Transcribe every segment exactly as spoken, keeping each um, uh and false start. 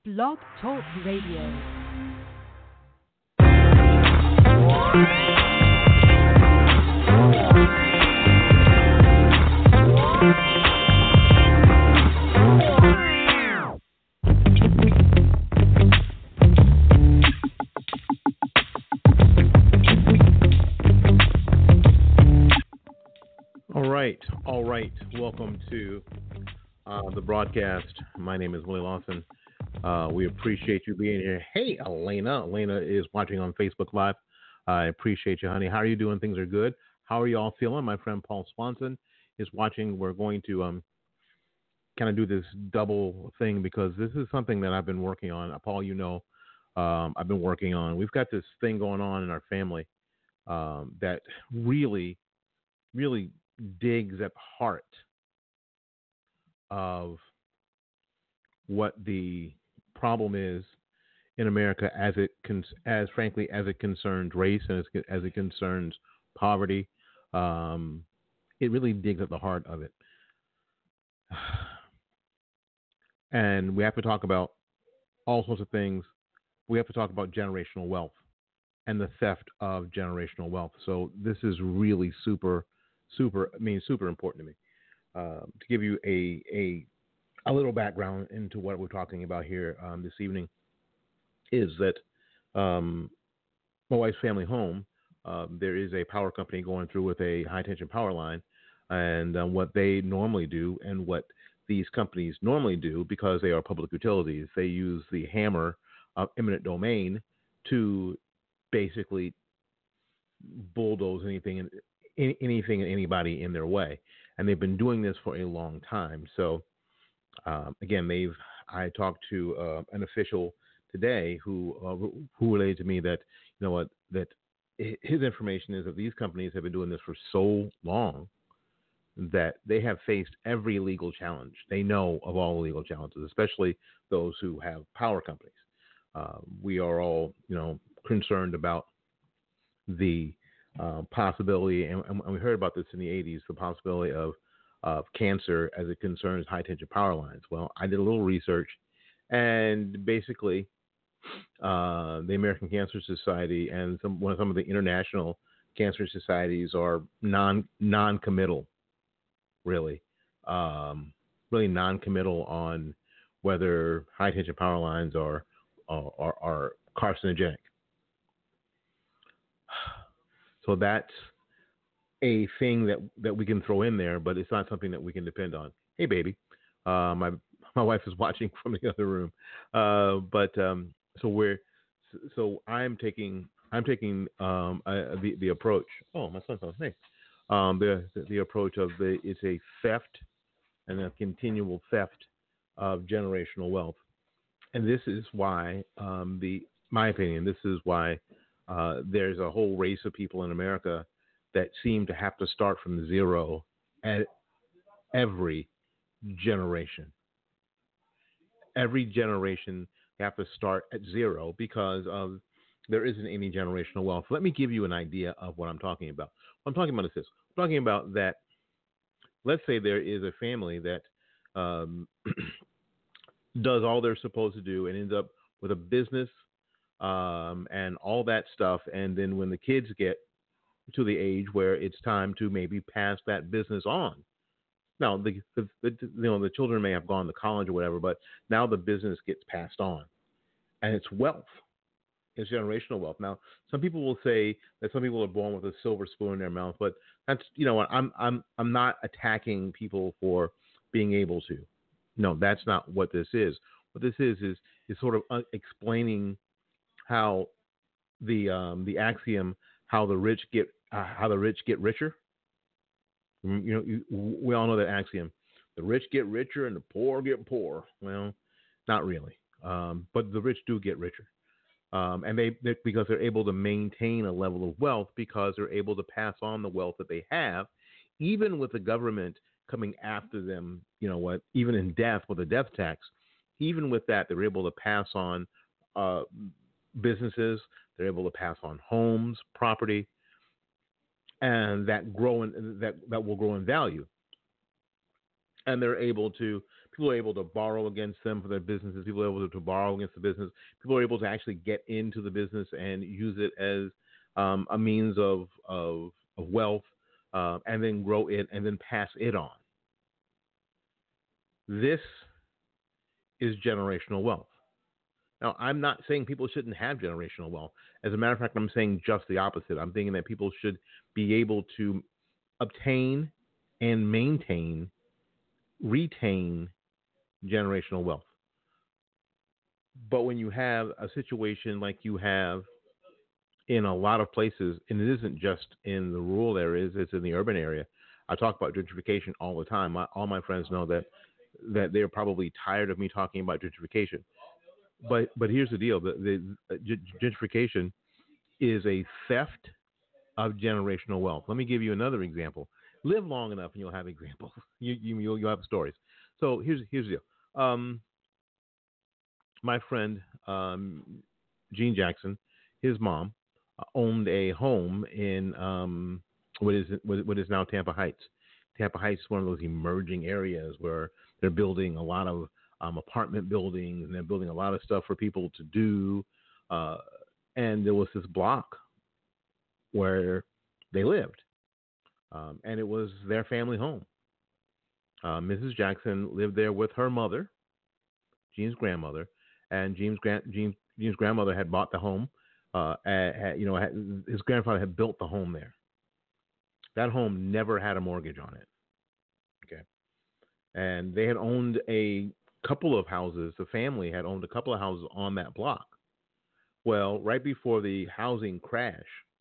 Blog Talk Radio. All right, all right. Welcome to uh, the broadcast. My name is Willie Lawson. Uh, we appreciate you being here. Hey, Elena. Elena is watching on Facebook Live. I appreciate you, honey. How are you doing? Things are good. How are you all feeling? My friend Paul Swanson is watching. We're going to um, kind of do this double thing because this is something that I've been working on. Uh, Paul, you know, um, I've been working on. We've got this thing going on in our family um, that really, really digs at the heart of what the problem is in America as it con- as frankly as it concerns race and as, as it concerns poverty. Um, it really digs at the heart of it. And we have to talk about all sorts of things. We have to talk about generational wealth and the theft of generational wealth. So this is really super, super, I mean, super important to me. Uh, to give you a, a a little background into what we're talking about here um, this evening is that um, my wife's family home, um, there is a power company going through with a high tension power line, and um, what they normally do and what these companies normally do, because they are public utilities, they use the hammer of eminent domain to basically bulldoze anything and anything and anybody in their way. And they've been doing this for a long time. So um, again, they've I talked to uh, an official today who uh, who related to me that, you know what, that his information is that these companies have been doing this for so long that they have faced every legal challenge. They know of all the legal challenges, especially those who have power companies. Uh, we are all, you know, concerned about the uh, possibility, and, and we heard about this in the eighties, the possibility of of cancer as it concerns high tension power lines. Well, I did a little research, and basically, uh, the American Cancer Society and some one of some of the international cancer societies are non non-committal, really, um, really non-committal on whether high tension power lines are are, are, are carcinogenic. So that's a thing that, that we can throw in there, but it's not something that we can depend on. Hey, baby. Uh, my my wife is watching from the other room. Uh, but um, so we're so I'm taking I'm taking um, uh, the the approach. Oh, my son's on. Hey, um, the the approach of the it's a theft and a continual theft of generational wealth, and this is why um, the my opinion. This is why uh, there's a whole race of people in America that seem to have to start from zero at every generation. Every generation you have to start at zero because of there isn't any generational wealth. Let me give you an idea of what I'm talking about. What I'm talking about is this. I'm talking about that, let's say there is a family that um, does all they're supposed to do and ends up with a business um, and all that stuff, and then when the kids get to the age where it's time to maybe pass that business on. Now, the, the, the you know the children may have gone to college or whatever, but now the business gets passed on, and it's wealth, it's generational wealth. Now, some people will say that some people are born with a silver spoon in their mouth, but that's you know what I'm I'm I'm not attacking people for being able to. No, that's not what this is. What this is is is sort of uh, explaining how the um, the axiom how the rich get uh, how the rich get richer. You know, you, we all know that axiom: the rich get richer and the poor get poor. Well, not really, um, but the rich do get richer, um, and they they because they're able to maintain a level of wealth because they're able to pass on the wealth that they have, even with the government coming after them. You know what? Even in death with a death tax, even with that, they're able to pass on uh, businesses. They're able to pass on homes, property, and that grow in, that that will grow in value. And they're able to People are able to borrow against them for their businesses. People are able to borrow against the business. People are able to actually get into the business and use it as um, a means of of, of wealth, uh, and then grow it and then pass it on. This is generational wealth. Now, I'm not saying people shouldn't have generational wealth. As a matter of fact, I'm saying just the opposite. I'm thinking that people should be able to obtain and maintain, retain generational wealth. But when you have a situation like you have in a lot of places, and it isn't just in the rural areas, it's in the urban area. I talk about gentrification all the time. My, all my friends know that that they're probably tired of me talking about gentrification. But but here's the deal: the, the uh, gentrification is a theft of generational wealth. Let me give you another example. Live long enough, and you'll have examples. You, you you'll, you'll have stories. So here's here's the deal. Um, my friend um, Gene Jackson, his mom, uh, owned a home in um, what is what is now Tampa Heights. Tampa Heights is one of those emerging areas where they're building a lot of um, apartment buildings, and they're building a lot of stuff for people to do. Uh, and there was this block where they lived, um, and it was their family home. Uh, Missus Jackson lived there with her mother, Gene's grandmother, and Gene's, grand, Gene, Gene's grandmother had bought the home. Uh, had, you know, had, his grandfather had built the home there. That home never had a mortgage on it. Okay, and they had owned a couple of houses. The family had owned a couple of houses on that block. Well, right before the housing crash,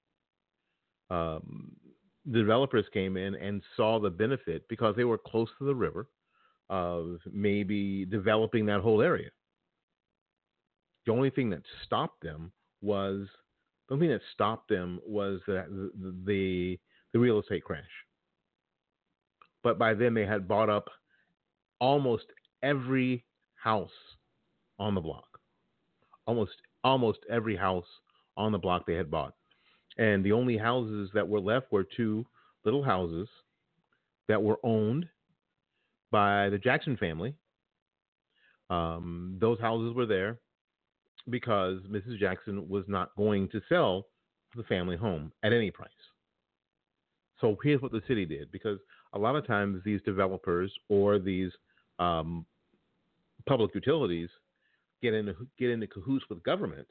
um, the developers came in and saw the benefit, because they were close to the river, of maybe developing that whole area. The only thing that stopped them was the only thing that stopped them was the the, the, the real estate crash. But by then they had bought up almost every house on the block. Almost almost every house on the block they had bought. And the only houses that were left were two little houses that were owned by the Jackson family. Um, those houses were there because Missus Jackson was not going to sell the family home at any price. So here's what the city did, because a lot of times these developers or these um, public utilities get into get into cahoots with government.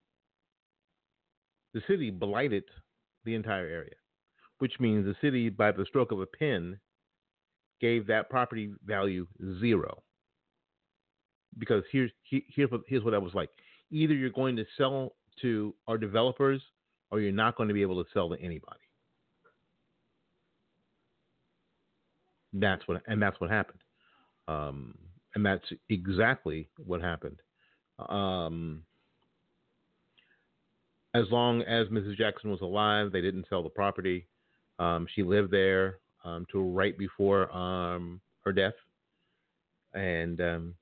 The city blighted the entire area, which means the city, by the stroke of a pen, gave that property value zero. Because here's here's what here's what that was like. Either you're going to sell to our developers, or you're not going to be able to sell to anybody. That's what and that's what happened, um, and that's exactly what happened. Um, as long as Missus Jackson was alive, they didn't sell the property. Um, she lived there um, to right before um, her death, and um,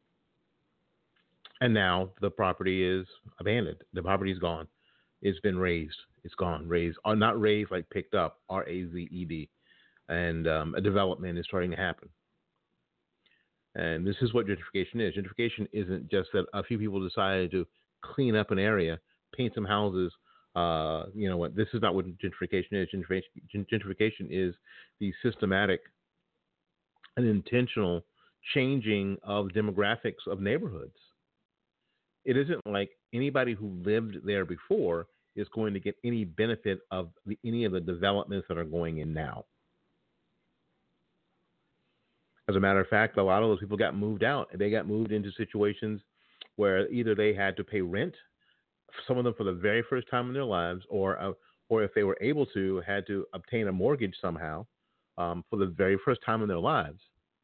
and now the property is abandoned. The property is gone. It's been razed. It's gone. Razed, or not razed like picked up. R A Z E D. And um, a development is starting to happen. And this is what gentrification is. Gentrification isn't just that a few people decided to clean up an area, paint some houses. Uh, you know what? This is not what gentrification is. Gentrification, gentrification is the systematic and intentional changing of demographics of neighborhoods. It isn't like anybody who lived there before is going to get any benefit of the, any of the developments that are going in now. As a matter of fact, a lot of those people got moved out. They got moved into situations where either they had to pay rent, some of them for the very first time in their lives, or uh, or if they were able to, had to obtain a mortgage somehow um, for the very first time in their lives.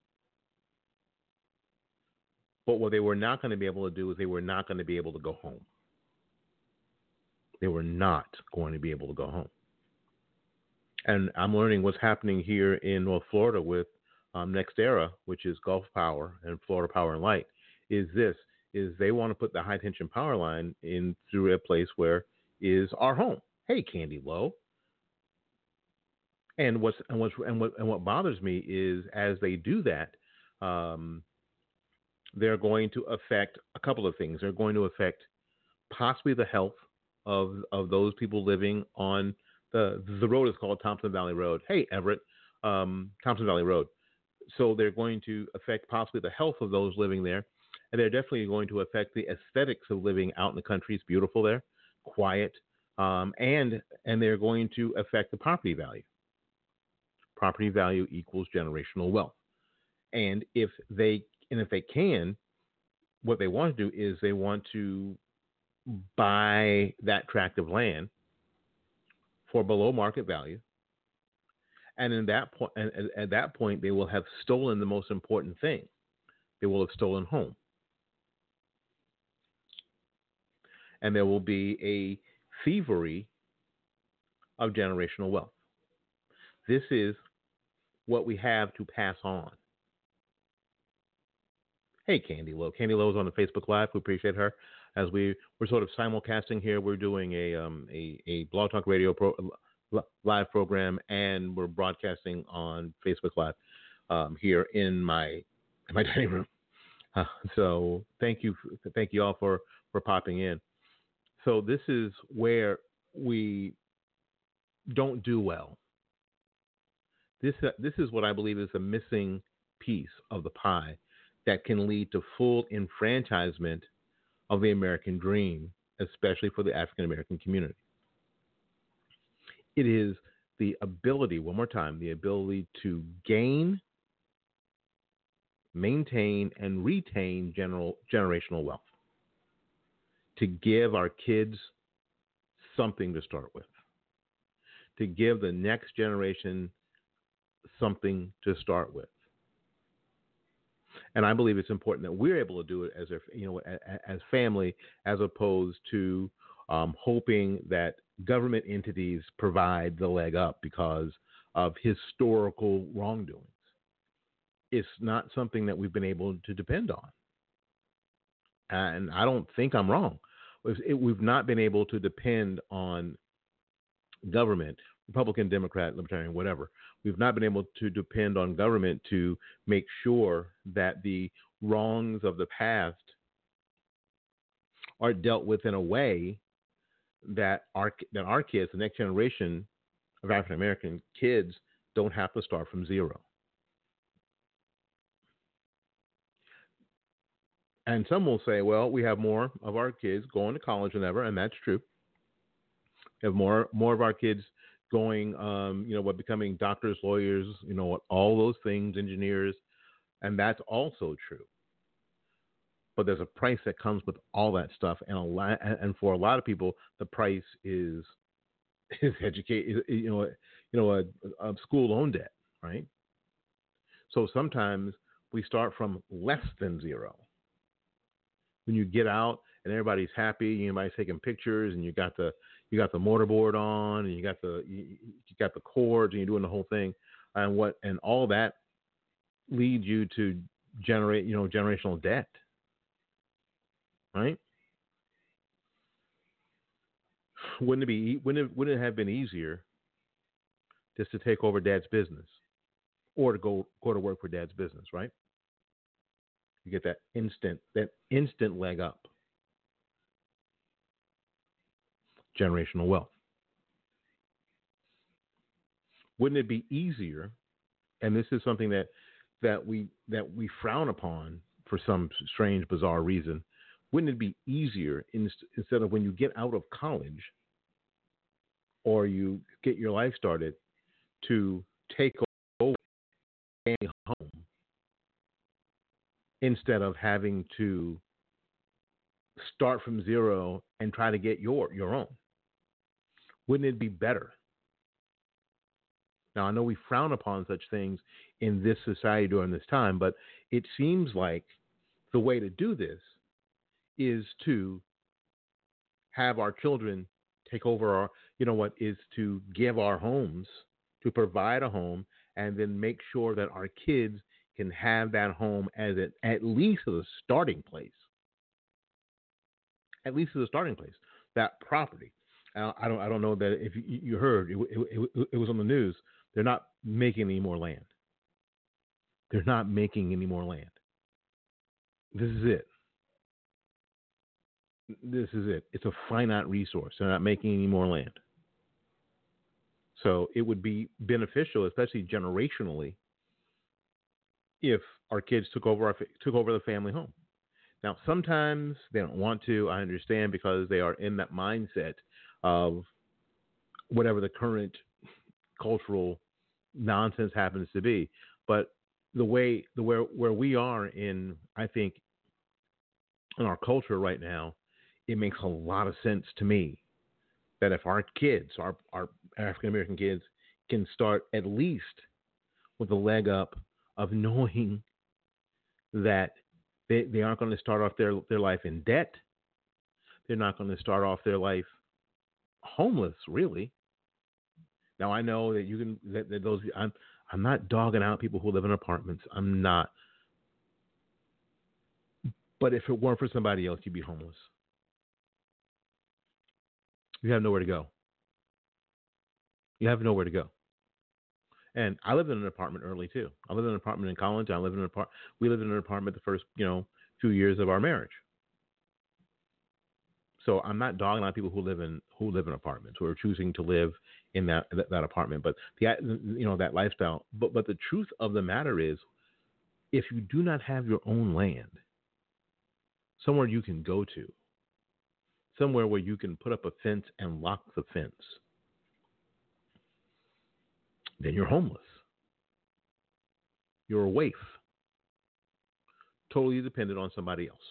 But what they were not going to be able to do is they were not going to be able to go home. They were not going to be able to go home. And I'm learning what's happening here in North Florida with Um, NextEra, which is Gulf Power and Florida Power and Light, is this, is they want to put the high tension power line in through a place where is our home. Hey, Candy Low. And what's and what's and what and what bothers me is as they do that, um, they're going to affect a couple of things. They're going to affect possibly the health of of those people living on the the road is called Thompson Valley Road. Hey, Everett, um, Thompson Valley Road. So they're going to affect possibly the health of those living there, and they're definitely going to affect the aesthetics of living out in the country. It's beautiful there, quiet, um, and and they're going to affect the property value. Property value equals generational wealth, and if they and if they can, what they want to do is they want to buy that tract of land for below market value, and in that point, and at that point, they will have stolen the most important thing. They will have stolen home, and there will be a thievery of generational wealth. This is what we have to pass on. Hey, Candy Lowe. Candy Lowe is on the Facebook Live. We appreciate her. As we we're sort of simulcasting here, we're doing a um, a, a Blog Talk Radio pro, live program, and we're broadcasting on Facebook Live um, here in my in my dining room. Uh, so thank you, thank you all for for popping in. So this is where we don't do well. This uh, this is what I believe is a missing piece of the pie that can lead to full enfranchisement of the American dream, especially for the African American community. It is the ability, one more time, the ability to gain, maintain, and retain general, generational wealth, to give our kids something to start with, to give the next generation something to start with. And I believe it's important that we're able to do it as a, you know, as family, as opposed to um, hoping that government entities provide the leg up because of historical wrongdoings. It's not something that we've been able to depend on. And I don't think I'm wrong. It, we've not been able to depend on government, Republican, Democrat, Libertarian, whatever. We've not been able to depend on government to make sure that the wrongs of the past are dealt with in a way that our that our kids, the next generation of African American kids, don't have to start from zero. And some will say, well, we have more of our kids going to college than ever, and that's true. We have more more of our kids going, um, you know, what becoming doctors, lawyers, you know, all those things, engineers, and that's also true. But there's a price that comes with all that stuff, and a lot, and for a lot of people, the price is is educate, you know, you know, a, a school loan debt, right? So sometimes we start from less than zero. When you get out and everybody's happy, everybody's taking pictures, and you got the you got the mortarboard on, and you got the you, you got the cords, and you're doing the whole thing, and what and all that leads you to generate, you know, generational debt, right? Wouldn't it be wouldn't it, wouldn't it have been easier just to take over dad's business, or to go go to work for dad's business, right? You get that instant that instant leg up. Generational wealth. Wouldn't it be easier? And this is something that that we that we frown upon for some strange, bizarre reason. Wouldn't it be easier in, instead of when you get out of college or you get your life started to take over a home instead of having to start from zero and try to get your your own? Wouldn't it be better? Now, I know we frown upon such things in this society during this time, but it seems like the way to do this is to have our children take over our, you know what, is to give our homes, to provide a home, and then make sure that our kids can have that home as a, at least as a starting place. At least as a starting place, that property. Uh, I don't. I don't know that if you, you heard, it, it, it, it was on the news. They're not making any more land. They're not making any more land. this is it. This is it. It's a finite resource. They're not making any more land. So it would be beneficial, especially generationally, if our kids took over our took over the family home. Now, sometimes they don't want to. I understand, because they are in that mindset of whatever the current cultural nonsense happens to be. But the way the where where we are in, I think, in our culture right now, it makes a lot of sense to me that if our kids, our our African American kids, can start at least with a leg up of knowing that they, they aren't going to start off their, their life in debt. They're not going to start off their life homeless, really. Now, I know that you can, that, that those, I'm, I'm not dogging out people who live in apartments. I'm not. But if it weren't for somebody else, you'd be homeless. You have nowhere to go. You have nowhere to go. And I lived in an apartment early too. I lived in an apartment in college. I lived in an apartment. We lived in an apartment the first, you know, few years of our marriage. So I'm not dogging on people who live in who live in apartments, who are choosing to live in that that, that apartment. But the you know that lifestyle. But but the truth of the matter is, if you do not have your own land, somewhere you can go to, somewhere where you can put up a fence and lock the fence, then you're homeless. You're a waif, totally dependent on somebody else.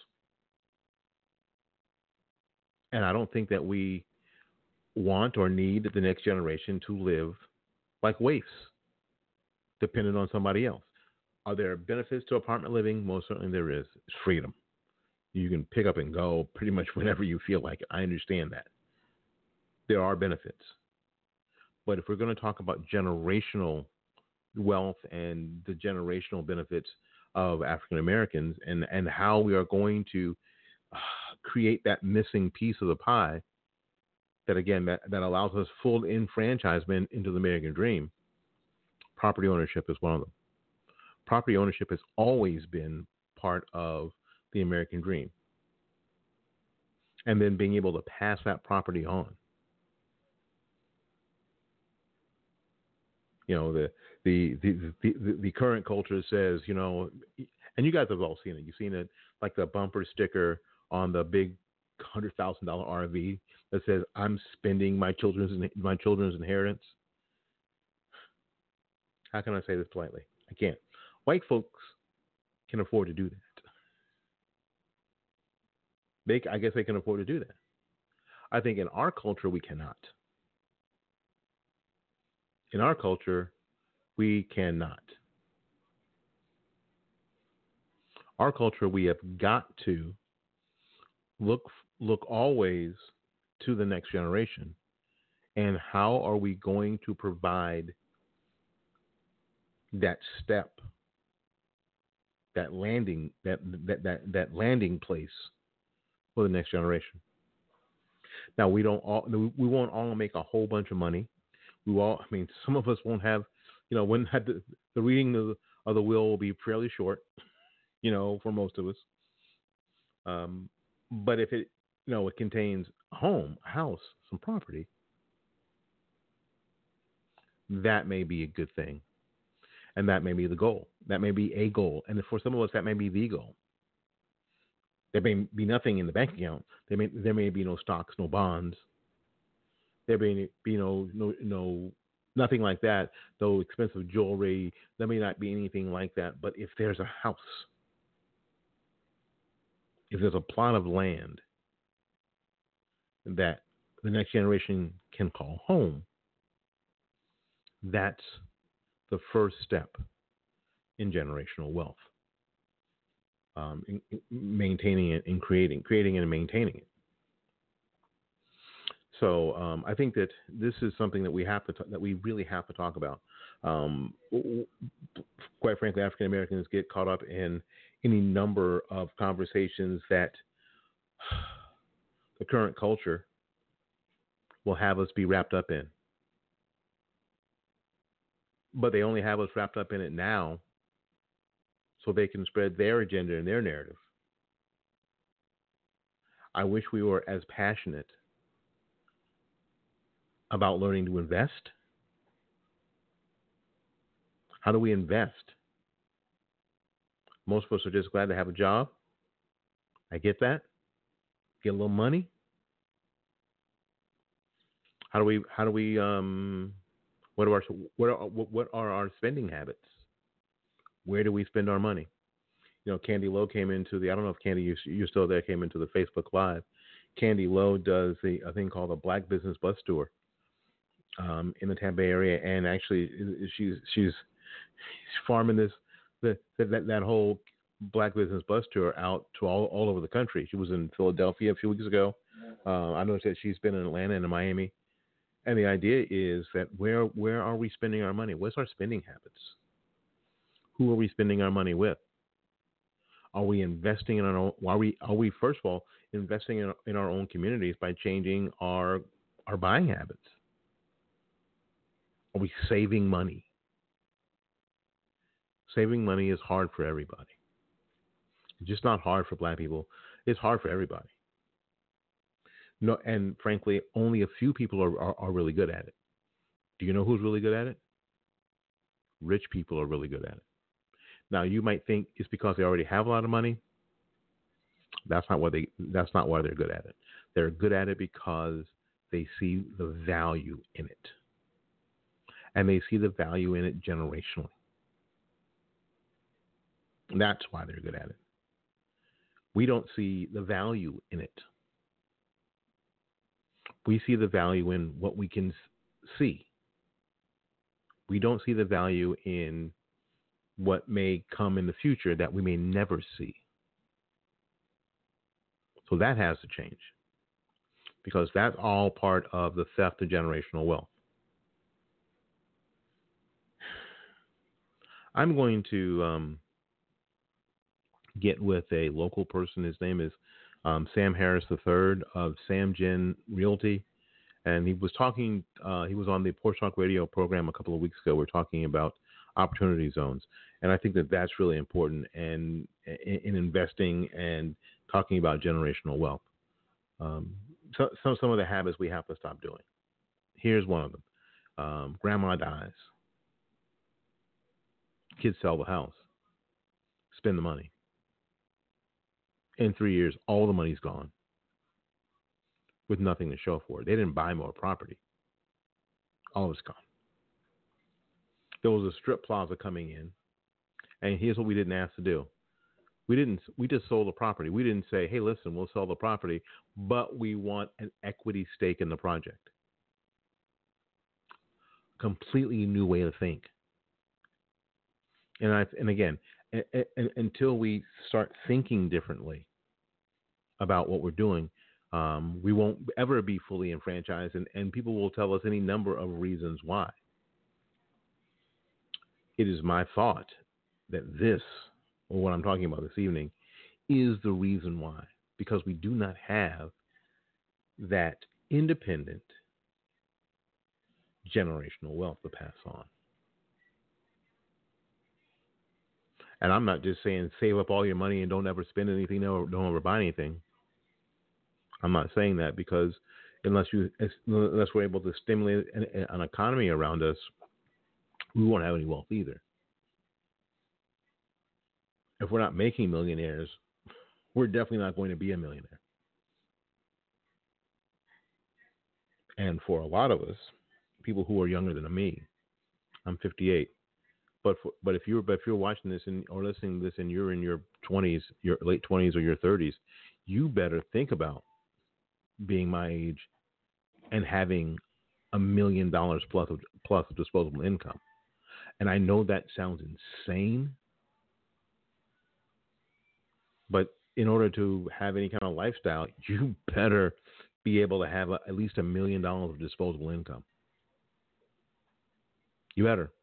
And I don't think that we want or need the next generation to live like waifs, dependent on somebody else. Are there benefits to apartment living? Most certainly there is. It's freedom. You can pick up and go pretty much whenever you feel like it. I understand that. There are benefits. But if we're going to talk about generational wealth and the generational benefits of African Americans, and, and how we are going to uh, create that missing piece of the pie that, again, that, that allows us full enfranchisement into the American dream, property ownership is one of them. Property ownership has always been part of the American dream. And then being able to pass that property on. You know, the the, the the the current culture says, you know, and you guys have all seen it. You've seen it, like the bumper sticker on the big hundred thousand dollar R V that says, "I'm spending my children's my children's inheritance." How can I say this politely? I can't. White folks can afford to do that. They, I guess, they can afford to do that. I think in our culture we cannot. In our culture, we cannot. Our culture, we have got to look look always to the next generation. And how are we going to provide that step, that landing, that that that, that landing place for the next generation? Now, we don't all we won't all make a whole bunch of money. We all, I mean, some of us won't have, you know, when had the, the reading of the, of the will will be fairly short, you know, for most of us. Um, but if it, you know, it contains a home, a house, some property, that may be a good thing. And that may be the goal. That may be a goal. And for some of us, that may be the goal. There may be nothing in the bank account. There may, there may be no stocks, no bonds. There may be no, no, no, nothing like that. Though expensive jewelry, there may not be anything like that. But if there's a house, if there's a plot of land that the next generation can call home, that's the first step in generational wealth. Um, in, in maintaining it and creating, creating and maintaining it. So um, I think that this is something that we have to, t- that we really have to talk about. Um, quite frankly, African Americans get caught up in any number of conversations that the current culture will have us be wrapped up in. But they only have us wrapped up in it now so they can spread their agenda and their narrative. I wish we were as passionate about learning to invest. How do we invest? Most of us are just glad to have a job. I get that. Get a little money. How do we? How do we? Um, what are our what are what are our spending habits? Where do we spend our money? You know, Candy Lowe came into the. I don't know if Candy, you, you're still there. Came into the Facebook Live. Candy Lowe does the a thing called a Black Business Bus Tour um, in the Tampa area, and actually, she's she's farming this that that that whole Black Business Bus Tour out to all all over the country. She was in Philadelphia a few weeks ago. Uh, I noticed that she's been in Atlanta and in Miami. And the idea is that where where are we spending our money? What's our spending habits? Who are we spending our money with? Are we investing in our own? Are we are we first of all investing in, in our own communities by changing our our buying habits? Are we saving money? Saving money is hard for everybody. It's just not hard for Black people. It's hard for everybody. No, and frankly, only a few people are, are, are really good at it. Do you know who's really good at it? Rich people are really good at it. Now, you might think it's because they already have a lot of money. That's not why they. That's not why they're good at it. They're good at it because they see the value in it, and they see the value in it generationally. That's why they're good at it. We don't see the value in it. We see the value in what we can see. We don't see the value in what may come in the future that we may never see. So that has to change, because that's all part of the theft of generational wealth. I'm going to um, get with a local person. His name is Um, Sam Harris the third of Sam Gen Realty, and he was talking. Uh, he was on the Porch Talk Radio program a couple of weeks ago. We're talking about opportunity zones, and I think that that's really important. And in, in investing and talking about generational wealth, um, so, some some of the habits we have to stop doing. Here's one of them: um, grandma dies, kids sell the house, spend the money. In three years, all the money's gone with nothing to show for it. They didn't buy more property. All of it's gone. There was a strip plaza coming in, and here's what we didn't ask to do. We didn't. We just sold the property. We didn't say, "Hey, listen, we'll sell the property, but we want an equity stake in the project." Completely new way to think. And I and again, a, a, a, until we start thinking differently about what we're doing, um, we won't ever be fully enfranchised, and, and people will tell us any number of reasons why. It is my thought that this, or what I'm talking about this evening, is the reason why, because we do not have that independent generational wealth to pass on. And I'm not just saying save up all your money and don't ever spend anything, or don't ever buy anything. I'm not saying that, because unless you, unless we're able to stimulate an, an economy around us, we won't have any wealth either. If we're not making millionaires, we're definitely not going to be a millionaire. And for a lot of us, people who are younger than me, I'm fifty-eight. But for, but if you're but if you're watching this in, or listening to this and you're in your twenties, your late twenties or your thirties, you better think about being my age and having a million dollars plus of plus of disposable income. And I know that sounds insane, but in order to have any kind of lifestyle, you better be able to have a, at least a million dollars of disposable income. You better.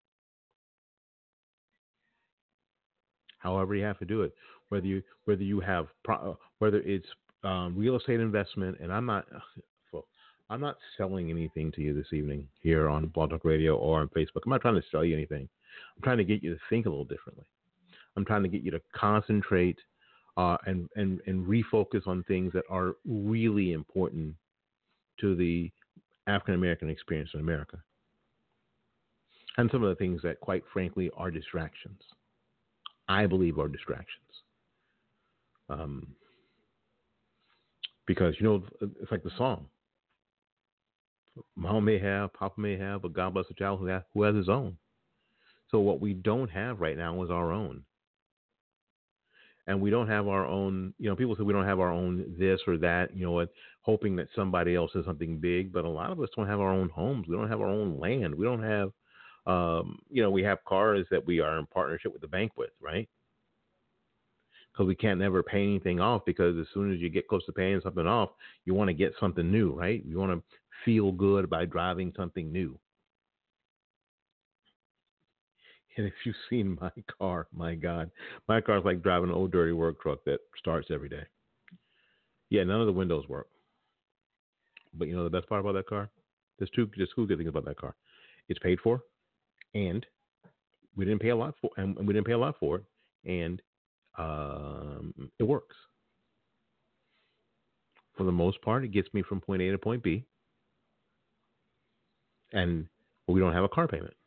However you have to do it, whether you whether you have pro, whether it's um, real estate investment, and I'm not I'm not selling anything to you this evening here on Blog Talk Radio or on Facebook. I'm not trying to sell you anything. I'm trying to get you to think a little differently. I'm trying to get you to concentrate uh, and, and, and refocus on things that are really important to the African American experience in America. And some of the things that, quite frankly, are distractions. I believe are distractions. Um, because, you know, it's like the song. Mom may have, Papa may have, but God bless the child who has, who has his own. So what we don't have right now is our own. And we don't have our own, you know, people say we don't have our own this or that, you know, what, hoping that somebody else has something big. But a lot of us don't have our own homes. We don't have our own land. We don't have, um, you know, we have cars that we are in partnership with the bank with, right? Because we can't never pay anything off, because as soon as you get close to paying something off, you want to get something new, right? You want to feel good by driving something new. And if you've seen my car, my God, my car's like driving an old dirty work truck that starts every day. Yeah, none of the windows work. But you know the best part about that car? There's two, there's two good things about that car. It's paid for, and we didn't pay a lot for, and we didn't pay a lot for it, and um, it works. For the most part, it gets me from point A to point B, and we don't have a car payment.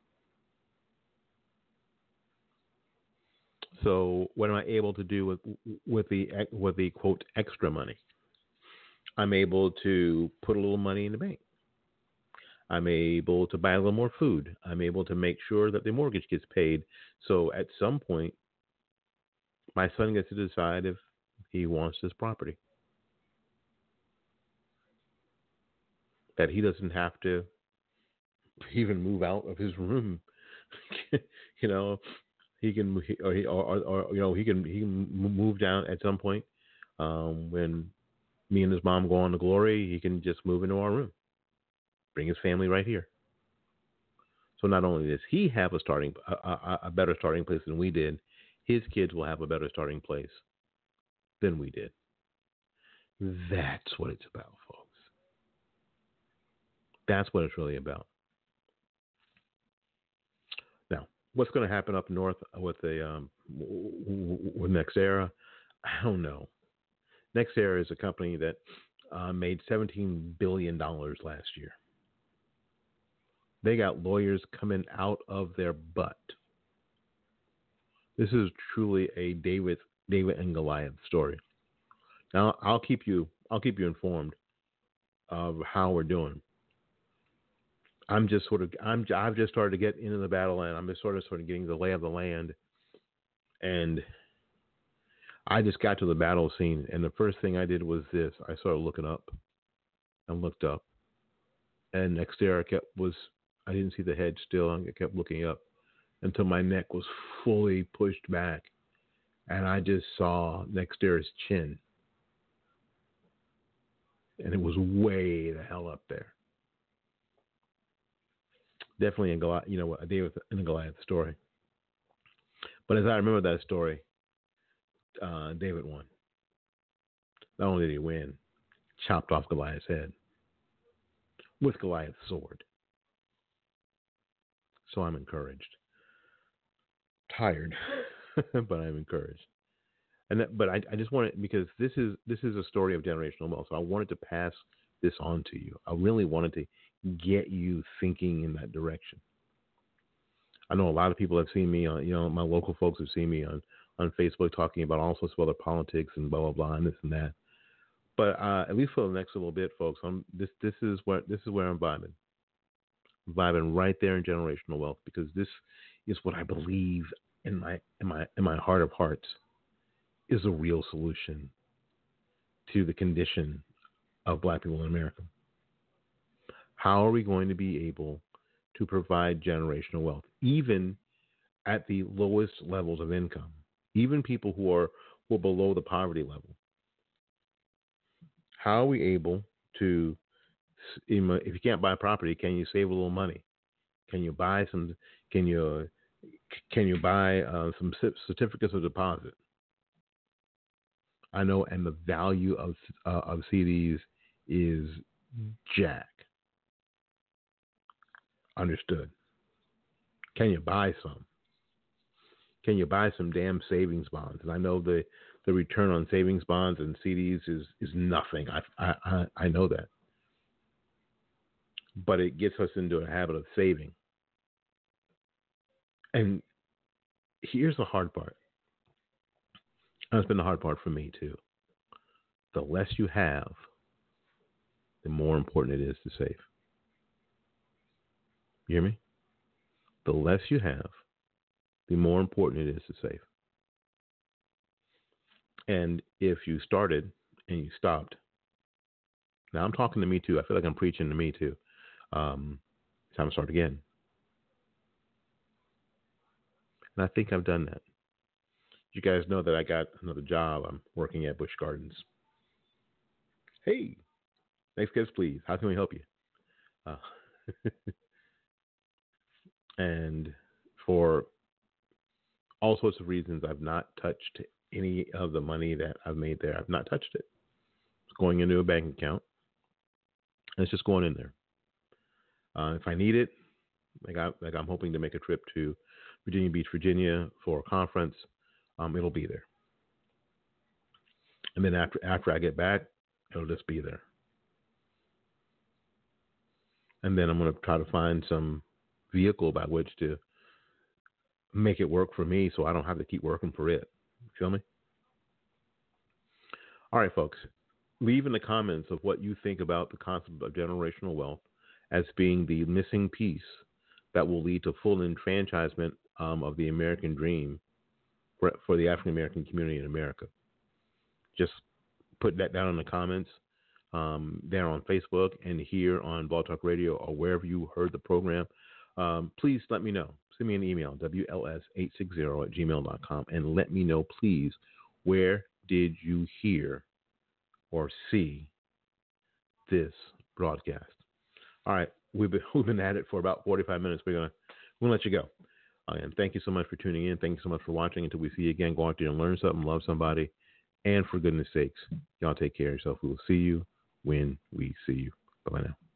So what am I able to do with with the with the quote extra money? I'm able to put a little money in the bank. I'm able to buy a little more food. I'm able to make sure that the mortgage gets paid. So at some point, my son gets to decide if he wants this property. That he doesn't have to even move out of his room. You know, he can, or, he, or, or, or you know, he can he can move down at some point. Um, when me and his mom go on to glory, he can just move into our room, bring his family right here. So not only does he have a starting a, a, a better starting place than we did, his kids will have a better starting place than we did. That's what it's about, folks. That's what it's really about. Now, what's going to happen up north with the um, with NextEra? I don't know. NextEra is a company that uh, made seventeen billion dollars last year. They got lawyers coming out of their butt. This is truly a David David and Goliath story. Now, I'll keep you I'll keep you informed of how we're doing. I'm just sort of I'm I've just started to get into the battle, and I'm just sort of sort of getting the lay of the land. And I just got to the battle scene, and the first thing I did was this: I started looking up, and looked up, and NextEra kept was I didn't see the head still. I kept looking up until my neck was fully pushed back, and I just saw NextEra's chin, and it was way the hell up there. Definitely a Goliath, you know, a David and a Goliath story. But as I remember that story, uh, David won. Not only did he win, chopped off Goliath's head with Goliath's sword. So I'm encouraged. Tired, but I'm encouraged. And that, but I, I just wanted, because this is this is a story of generational wealth. So I wanted to pass this on to you. I really wanted to get you thinking in that direction. I know a lot of people have seen me on, you know, my local folks have seen me on, on Facebook talking about all sorts of other politics and blah blah blah and this and that. But uh, at least for the next little bit, folks, I'm this this is where this is where I'm vibing. I'm vibing right there in generational wealth, because this is what I believe in my in my in my heart of hearts is a real solution to the condition of Black people in America. How are we going to be able to provide generational wealth, even at the lowest levels of income, even people who are, who are below the poverty level? How are we able to, if you can't buy property, can you save a little money? Can you buy some, can you, can you buy uh, some certificates of deposit? I know, and the value of uh, of C Ds is jack. Understood. Can you buy some? Can you buy some damn savings bonds? And I know the, the return on savings bonds and C Ds is is nothing. I I I know that, but it gets us into a habit of saving. And here's the hard part. That's been the hard part for me too. The less you have, the more important it is to save. You hear me? The less you have, the more important it is to save. And if you started and you stopped, now I'm talking to me too. I feel like I'm preaching to me too. Um, it's time to start again. And I think I've done that. You guys know that I got another job. I'm working at Busch Gardens. Hey, next guest, please. How can we help you? Uh, and for all sorts of reasons, I've not touched any of the money that I've made there. I've not touched it. It's going into a bank account. And it's just going in there. Uh, if I need it, like, I, like I'm hoping to make a trip to Virginia Beach, Virginia for a conference, um, it'll be there. And then after after I get back, it'll just be there. And then I'm going to try to find some vehicle by which to make it work for me so I don't have to keep working for it. You feel me? All right, folks. Leave in the comments of what you think about the concept of generational wealth as being the missing piece that will lead to full enfranchisement um, of the American dream for, for the African American community in America. Just put that down in the comments um, there on Facebook and here on Blog Talk Radio or wherever you heard the program. Um, please let me know. Send me an email, W L S eight sixty at gmail dot com, and let me know, please, where did you hear or see this broadcast? All right, we've been, we've been at it for about forty-five minutes. We're gonna we're gonna let you go. Uh, and thank you so much for tuning in. Thank you so much for watching. Until we see you again, go out there and learn something, love somebody, and for goodness sakes, y'all take care of yourself. We will see you when we see you. Bye bye now.